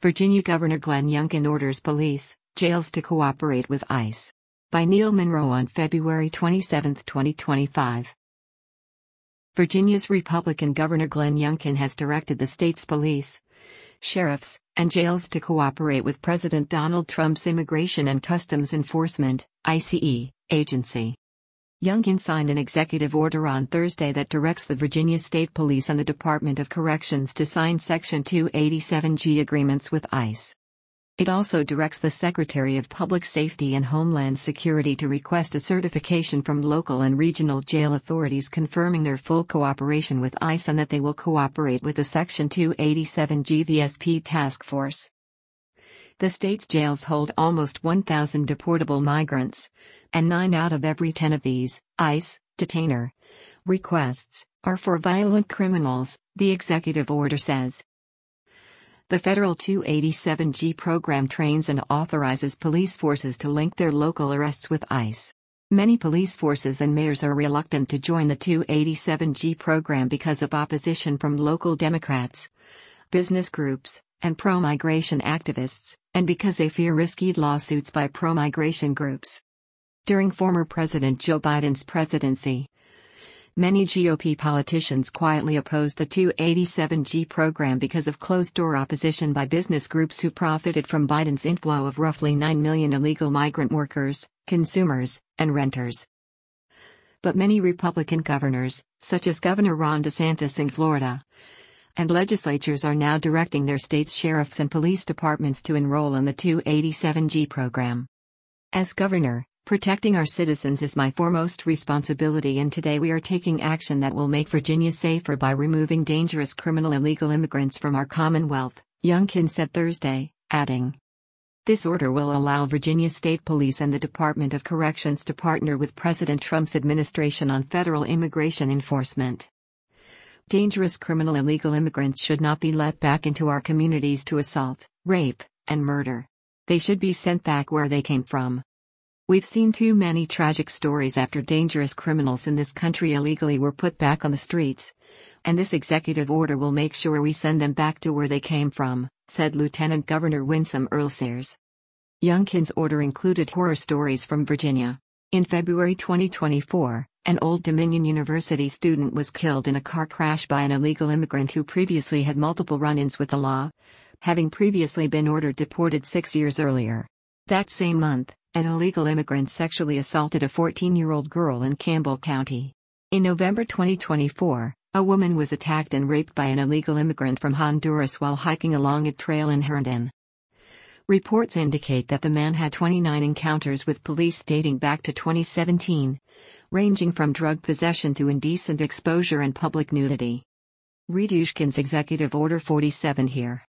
Virginia Governor Glenn Youngkin orders police, jails to cooperate with ICE. By Neil Monroe on February 27, 2025. Virginia's Republican Governor Glenn Youngkin has directed the state's police, sheriffs, and jails to cooperate with President Donald Trump's Immigration and Customs Enforcement (ICE) agency. Youngkin signed an executive order on Thursday that directs the Virginia State Police and the Department of Corrections to sign Section 287G agreements with ICE. It also directs the Secretary of Public Safety and Homeland Security to request a certification from local and regional jail authorities confirming their full cooperation with ICE and that they will cooperate with the Section 287G VSP task force. The state's jails hold almost 1,000 deportable migrants, and 9 out of every 10 of these ICE detainer requests are for violent criminals, the executive order says. The federal 287G program trains and authorizes police forces to link their local arrests with ICE. Many police forces and mayors are reluctant to join the 287G program because of opposition from local Democrats, business groups, and pro-migration activists, and because they fear risky lawsuits by pro-migration groups. During former President Joe Biden's presidency, many GOP politicians quietly opposed the 287G program because of closed-door opposition by business groups who profited from Biden's inflow of roughly 9 million illegal migrant workers, consumers, and renters. But many Republican governors, such as Governor Ron DeSantis in Florida, and legislatures are now directing their state's sheriffs and police departments to enroll in the 287G program. As governor, protecting our citizens is my foremost responsibility, and today we are taking action that will make Virginia safer by removing dangerous criminal illegal immigrants from our Commonwealth, Youngkin said Thursday, adding, "This order will allow Virginia State Police and the Department of Corrections to partner with President Trump's administration on federal immigration enforcement. Dangerous criminal illegal immigrants should not be let back into our communities to assault, rape, and murder. They should be sent back where they came from. We've seen too many tragic stories after dangerous criminals in this country illegally were put back on the streets, and this executive order will make sure we send them back to where they came from," said Lieutenant Governor Winsome Earl-Sayers. Youngkin's order included horror stories from Virginia. In February 2024, an Old Dominion University student was killed in a car crash by an illegal immigrant who previously had multiple run-ins with the law, having previously been ordered deported 6 years earlier. That same month, an illegal immigrant sexually assaulted a 14-year-old girl in Campbell County. In November 2024, a woman was attacked and raped by an illegal immigrant from Honduras while hiking along a trail in Herndon. Reports indicate that the man had 29 encounters with police dating back to 2017, ranging from drug possession to indecent exposure and public nudity. Read Youngkin's Executive Order 47 here.